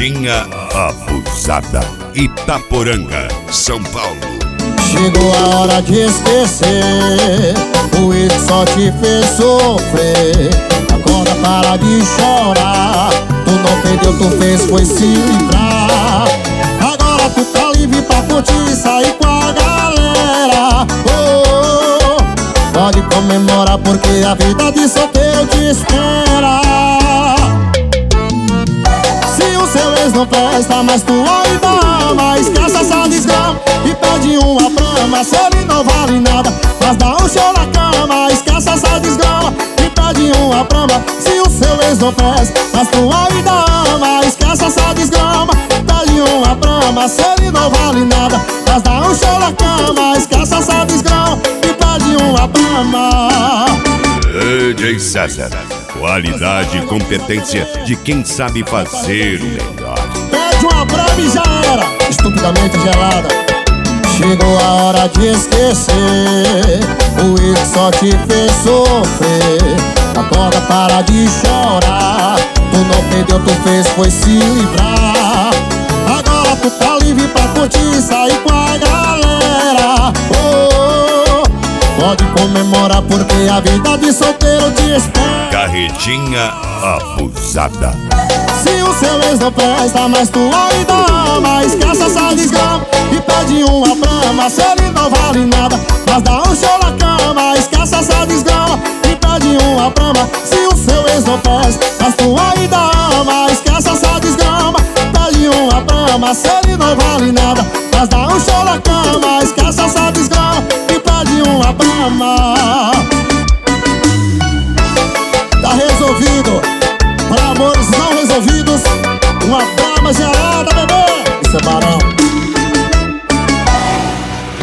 Carretinha abusada. Itaporanga, São Paulo. Chegou a hora de esquecer o erro que só te fez sofrer. Acorda, para de chorar. Tu não perdeu, tu fez foi se livrar. Agora tu tá livre pra curtir e sair com a galera. Oh, oh, pode comemorar porque a vida de solteiro te espera. Se o seu ex não presta, mas tu ainda ama, esquece essa desgrama e pede uma brama. Se ele não vale nada, mas dá um show na cama. Esquece essa desgrama e pede uma brama. Se o seu ex não presta, mas tu ainda ama, esquece essa desgrama, pede uma brama. Se ele não vale nada, mas dá um show na cama. Esquece essa desgrama e pede uma brama. DJ César, qualidade e competência de quem sabe fazer o melhor. Pede uma brama e já era, estupidamente gelada. Chegou a hora de esquecer o erro que só te fez sofrer. Acorda, para de chorar. Tu não perdeu, tu fez foi se livrar. Agora tu tá livre pra curtir e sair com a galera. Oh, oh, pode comemorar porque a vida de solteiro te espera. Carretinha abusada. Se o seu ex não presta, mas tu ainda ama, esquece essa desgrama e pede uma brama. Se ele não vale nada, mas dá um show na cama. Esquece essa desgrama e pede uma brama. Se o seu ex não presta, mas tu ainda ama, esquece essa desgrama, pede uma brama. Se ele não vale nada, mas dá um show na cama. Esquece essa desgrama e pede uma brama. Tá resolvido. Para amores não resolvidos, uma brama geral.